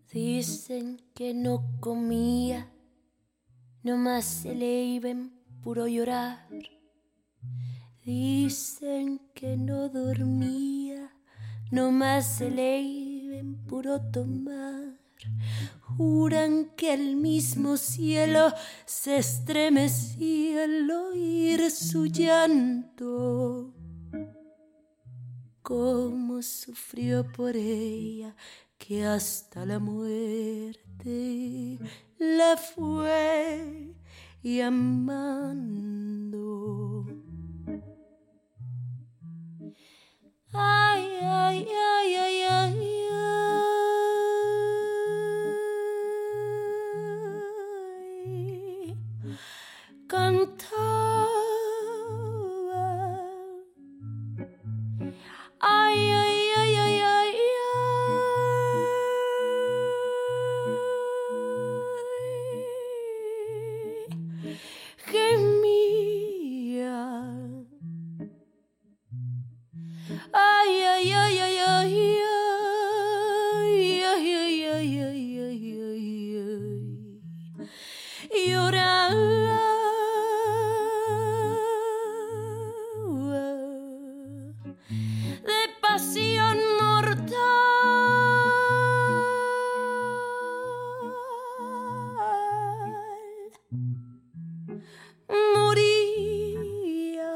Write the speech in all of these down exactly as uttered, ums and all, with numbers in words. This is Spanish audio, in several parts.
Dicen que no comía, nomás se le iba en puro llorar. Dicen que no dormía, nomás se le iba en puro tomar. Juran que el mismo cielo se estremecía al oír su llanto. Cómo sufrió por ella, que hasta la muerte la fue llamando. Ay, ay, ay, ay, ay, ay. Cantaba. Ay, ay, ay, ay, ay, ay. Gemía. Ay, ay, ay, ay, ay, ay, ay, ay, ay, ay, ay, ay. Lloraba de pasión mortal. Moría.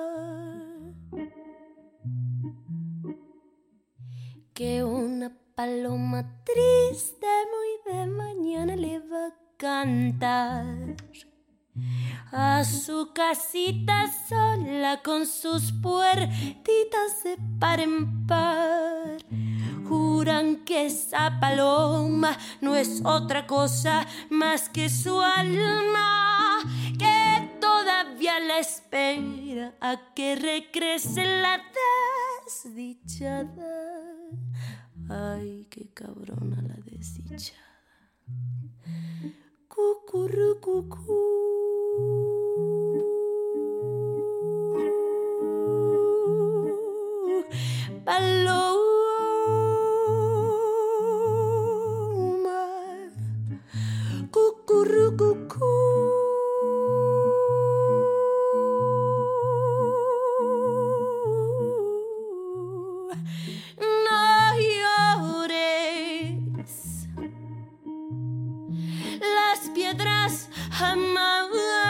Que una paloma triste muy de mañana le va a cantar a su casita sola con sus puertitas de par en par. Juran que esa paloma no es otra cosa más que su alma, que todavía la espera a que regrese la desdichada. Ay, qué cabrona la desdichada. Cucurrucucú. Paloma, cucurrucucú. No llores, las piedras jamás.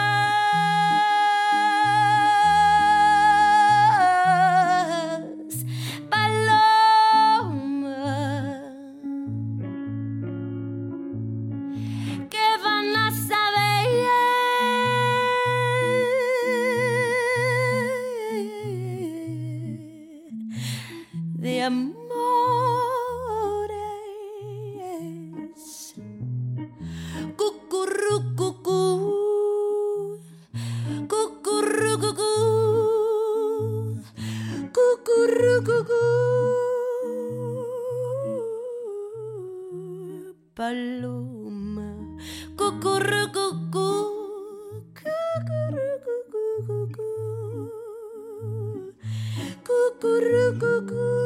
De amores. Cucurrucucú, cucurrucucú, cucurrucucú. Paloma, cucurrucucú, cucurrucucú, cucurrucucú.